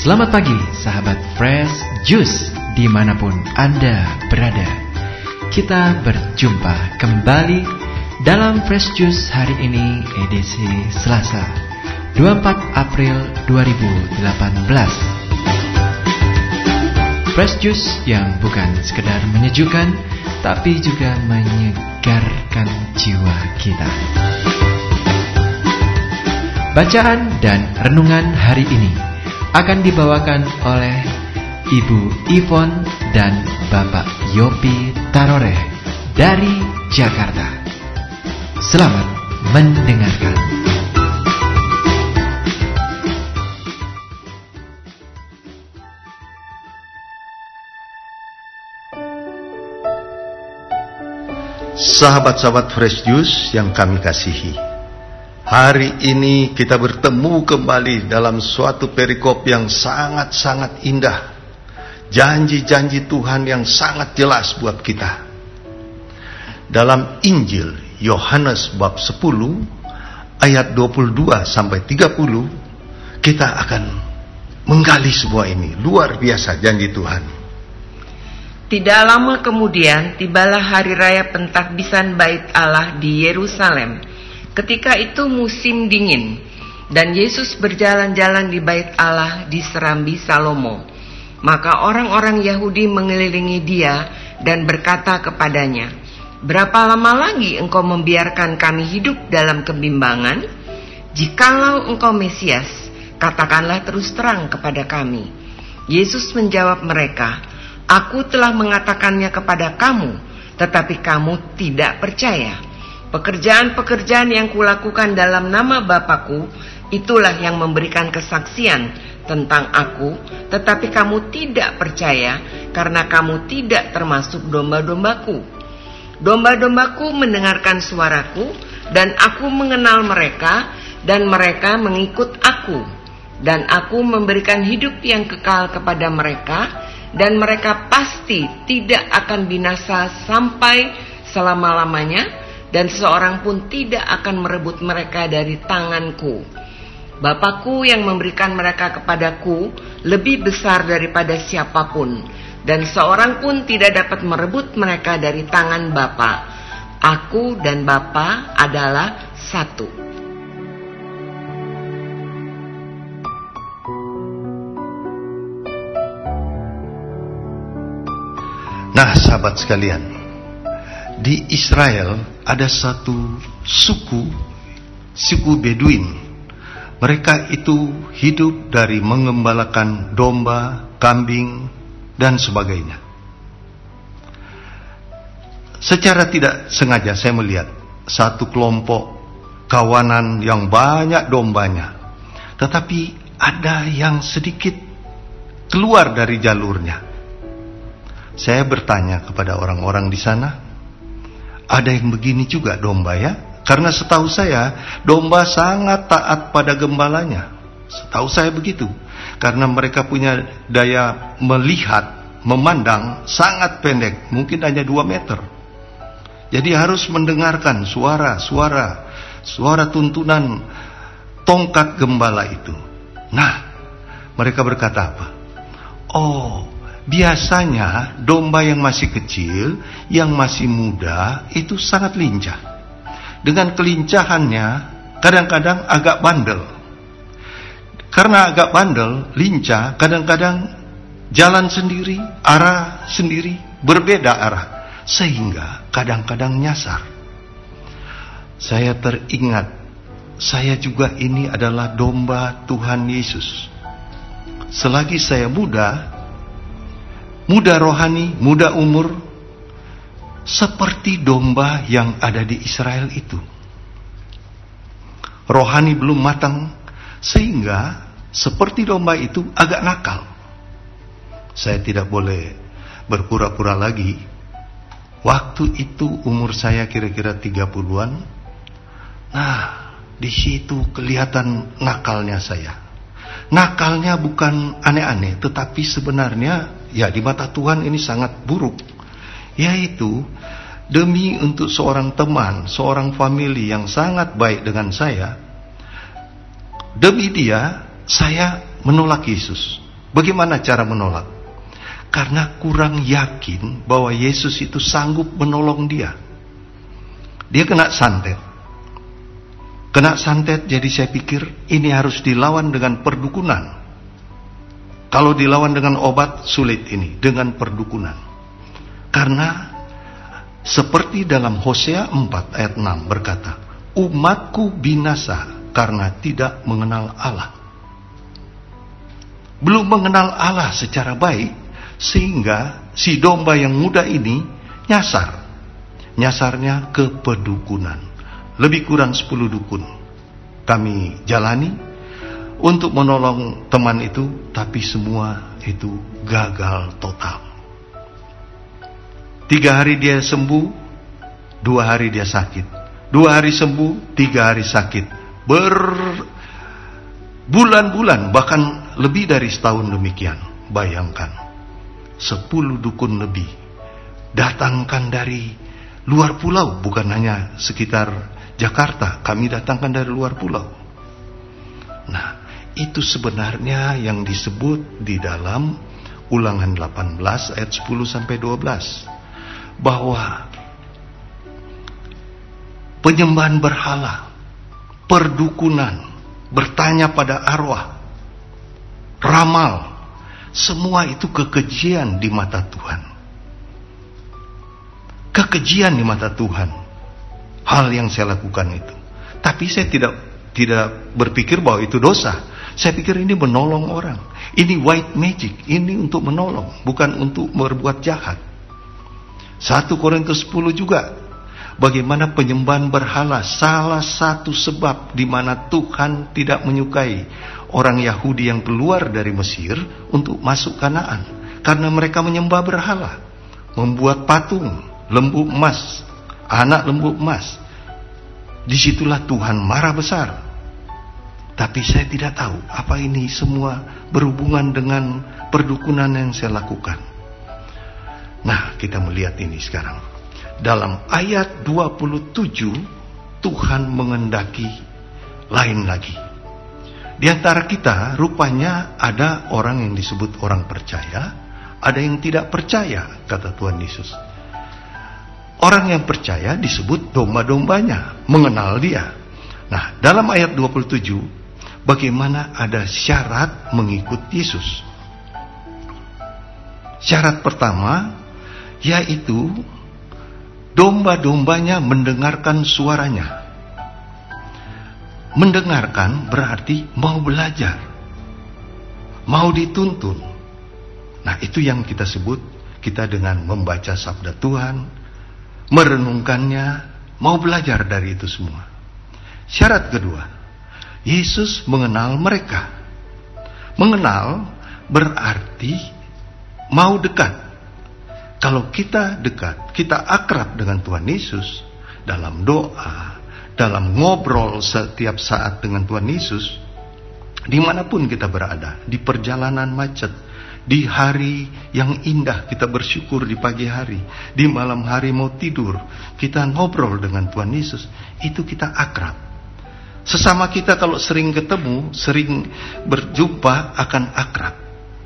Selamat pagi sahabat Fresh Juice dimanapun Anda berada. Kita berjumpa kembali dalam Fresh Juice hari ini edisi Selasa 24 April 2018. Fresh Juice yang bukan sekedar menyejukkan tapi juga menyegarkan jiwa kita. Bacaan dan renungan hari ini akan dibawakan oleh Ibu Ivon dan Bapak Yopi Taroreh dari Jakarta. Selamat mendengarkan. Sahabat-sahabat Fresh Juice yang kami kasihi, hari ini kita bertemu kembali dalam suatu perikop yang sangat-sangat indah. Janji-janji Tuhan yang sangat jelas buat kita. Dalam Injil Yohanes bab 10 ayat 22 sampai 30, kita akan menggali semua ini. Luar biasa janji Tuhan. Tidak lama kemudian tibalah hari raya pentahbisan Bait Allah di Yerusalem. Ketika itu musim dingin, dan Yesus berjalan-jalan di Bait Allah di Serambi Salomo. Maka orang-orang Yahudi mengelilingi dia dan berkata kepadanya, "Berapa lama lagi engkau membiarkan kami hidup dalam kebimbangan? Jikalau engkau Mesias, katakanlah terus terang kepada kami." Yesus menjawab mereka, "Aku telah mengatakannya kepada kamu, tetapi kamu tidak percaya. Pekerjaan-pekerjaan yang kulakukan dalam nama Bapa-Ku, itulah yang memberikan kesaksian tentang Aku, tetapi kamu tidak percaya karena kamu tidak termasuk domba-dombaku. Domba-dombaku mendengarkan suaraku, dan Aku mengenal mereka, dan mereka mengikut Aku. Dan Aku memberikan hidup yang kekal kepada mereka, dan mereka pasti tidak akan binasa sampai selama-lamanya, dan seorang pun tidak akan merebut mereka dari tanganku. Bapa-Ku yang memberikan mereka kepadaku lebih besar daripada siapapun, dan seorang pun tidak dapat merebut mereka dari tangan Bapa. Aku dan Bapa adalah satu." Nah, sahabat sekalian, di Israel ada satu suku Beduin. Mereka itu hidup dari mengembalakan domba, kambing, dan sebagainya. Secara tidak sengaja saya melihat satu kelompok kawanan yang banyak dombanya, tetapi ada yang sedikit keluar dari jalurnya. Saya bertanya kepada orang-orang di sana, ada yang begini juga domba ya? Karena setahu saya, domba sangat taat pada gembalanya. Setahu saya begitu. Karena mereka punya daya melihat, memandang sangat pendek. Mungkin hanya 2 meter. Jadi harus mendengarkan suara tuntunan tongkat gembala itu. Nah, mereka berkata apa? Oh, biasanya domba yang masih kecil, yang masih muda, itu sangat lincah. Dengan kelincahannya, kadang-kadang agak bandel. Karena agak bandel, lincah, kadang-kadang jalan sendiri, arah sendiri, berbeda arah. Sehingga kadang-kadang nyasar. Saya teringat, saya juga ini adalah domba Tuhan Yesus. Selagi saya muda rohani, muda umur, seperti domba yang ada di Israel itu. Rohani belum matang, sehingga seperti domba itu agak nakal. Saya tidak boleh berpura-pura lagi. Waktu itu umur saya kira-kira 30-an. Nah, di situ kelihatan nakalnya saya. Nakalnya bukan aneh-aneh, tetapi sebenarnya ya di mata Tuhan ini sangat buruk. Yaitu demi untuk seorang teman, seorang famili yang sangat baik dengan saya, demi dia saya menolak Yesus. Bagaimana cara menolak? Karena kurang yakin bahwa Yesus itu sanggup menolong dia. Dia kena santet. Jadi saya pikir ini harus dilawan dengan perdukunan. Kalau dilawan dengan obat sulit ini, dengan perdukunan. Karena seperti dalam Hosea 4 ayat 6 berkata, umatku binasa karena tidak mengenal Allah. Belum mengenal Allah secara baik, sehingga si domba yang muda ini nyasarnya ke pedukunan. Lebih kurang 10 dukun kami jalani untuk menolong teman itu, tapi semua itu gagal total. 3 hari dia sembuh, 2 hari dia sakit. 2 hari sembuh, 3 hari sakit. Berbulan-bulan, bahkan lebih dari setahun demikian. Bayangkan, 10 dukun lebih datangkan dari luar pulau, bukan hanya sekitar Jakarta, kami datangkan dari luar pulau. Nah, itu sebenarnya yang disebut di dalam Ulangan 18 ayat 10-12, bahwa penyembahan berhala, perdukunan, bertanya pada arwah, ramal, semua itu kekejian di mata Tuhan. Kekejian di mata Tuhan. Hal yang saya lakukan itu. Tapi saya tidak berpikir bahwa itu dosa. Saya pikir ini menolong orang. Ini white magic. Ini untuk menolong, bukan untuk berbuat jahat. 1 Korintus 10 juga. Bagaimana penyembahan berhala salah satu sebab di mana Tuhan tidak menyukai orang Yahudi yang keluar dari Mesir untuk masuk Kanaan. Karena mereka menyembah berhala. Membuat patung, lembu emas, anak lembu emas. Disitulah Tuhan marah besar. Tapi saya tidak tahu apa ini semua berhubungan dengan perdukunan yang saya lakukan. Nah, kita melihat ini sekarang. Dalam ayat 27, Tuhan mengendaki lain lagi. Di antara kita rupanya ada orang yang disebut orang percaya, ada yang tidak percaya, kata Tuhan Yesus. Orang yang percaya disebut domba-dombanya, mengenal dia. Nah, dalam ayat 27, bagaimana ada syarat mengikut Yesus. Syarat pertama, yaitu domba-dombanya mendengarkan suaranya. Mendengarkan berarti mau belajar, mau dituntun. Nah, itu yang kita sebut, kita dengan membaca sabda Tuhan, merenungkannya, mau belajar dari itu semua. Syarat kedua, Yesus mengenal mereka. Mengenal berarti mau dekat. Kalau kita dekat, kita akrab dengan Tuhan Yesus, dalam doa, dalam ngobrol setiap saat dengan Tuhan Yesus, dimanapun kita berada, di perjalanan macet, di hari yang indah kita bersyukur di pagi hari, di malam hari mau tidur, kita ngobrol dengan Tuhan Yesus, itu kita akrab. Sesama kita kalau sering ketemu, sering berjumpa akan akrab.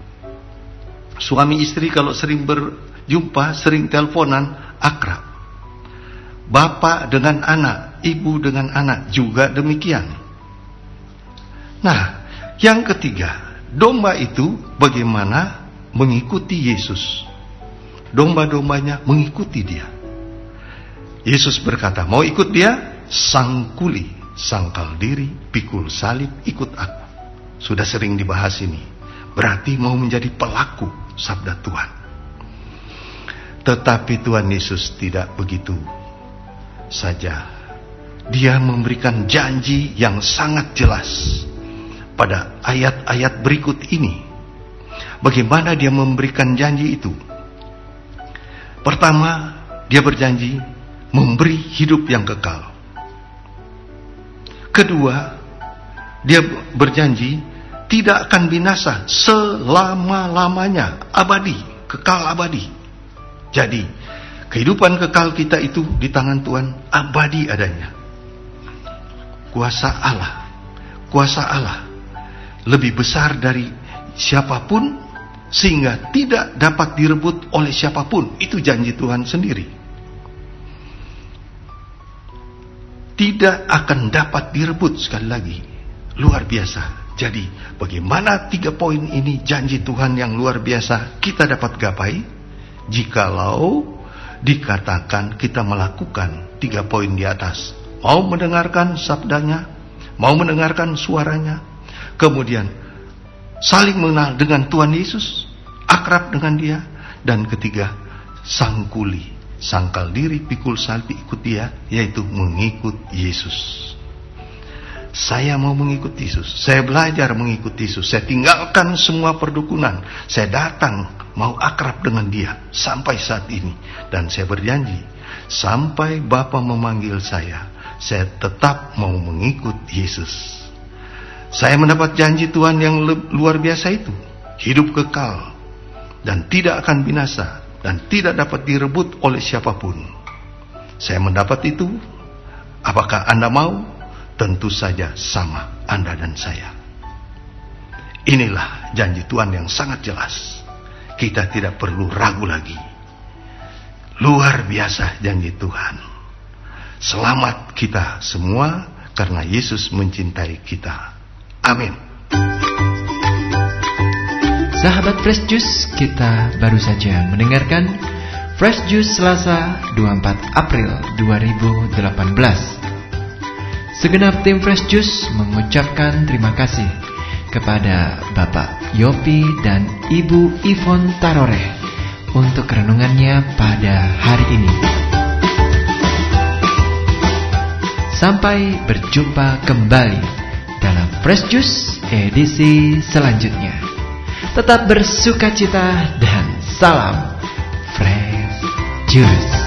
Suami istri kalau sering berjumpa, sering teleponan, akrab. Bapak dengan anak, ibu dengan anak juga demikian. Nah, yang ketiga, domba itu bagaimana mengikuti Yesus. Domba-dombanya mengikuti dia. Yesus berkata, mau ikut dia? Sangkuli, sangkal diri, pikul salib, ikut aku. Sudah sering dibahas ini. Berarti mau menjadi pelaku sabda Tuhan. Tetapi Tuhan Yesus tidak begitu saja. Dia memberikan janji yang sangat jelas pada ayat-ayat berikut ini. Bagaimana dia memberikan janji itu? Pertama, dia berjanji memberi hidup yang kekal. Kedua, dia berjanji tidak akan binasa selama-lamanya, abadi, kekal abadi. Jadi, kehidupan kekal kita itu di tangan Tuhan, abadi adanya. Kuasa Allah lebih besar dari siapapun, sehingga tidak dapat direbut oleh siapapun. Itu janji Tuhan sendiri. Tidak akan dapat direbut, sekali lagi. Luar biasa. Jadi, bagaimana 3 poin ini janji Tuhan yang luar biasa kita dapat gapai? Jikalau dikatakan kita melakukan 3 poin di atas. Mau mendengarkan sabdanya, mau mendengarkan suaranya, kemudian saling mengenal dengan Tuhan Yesus, akrab dengan Dia, dan ketiga, sangkuli, sangkal diri, pikul salib, ikut Dia, yaitu mengikut Yesus. Saya mau mengikut Yesus, saya belajar mengikut Yesus, saya tinggalkan semua perdukunan, saya datang mau akrab dengan Dia sampai saat ini, dan saya berjanji sampai Bapa memanggil saya tetap mau mengikut Yesus. Saya mendapat janji Tuhan yang luar biasa itu, hidup kekal dan tidak akan binasa dan tidak dapat direbut oleh siapapun. Saya mendapat itu. Apakah Anda mau? Tentu saja sama Anda dan saya. Inilah janji Tuhan yang sangat jelas. Kita tidak perlu ragu lagi. Luar biasa janji Tuhan. Selamat kita semua karena Yesus mencintai kita. Amin. Sahabat Fresh Juice, kita baru saja mendengarkan Fresh Juice Selasa 24 April 2018. Segenap tim Fresh Juice mengucapkan terima kasih kepada Bapak Yopi dan Ibu Ivon Taroreh untuk renungannya pada hari ini. Sampai berjumpa kembali dalam Fresh Juice edisi selanjutnya. Tetap bersukacita dan salam Fresh Juice.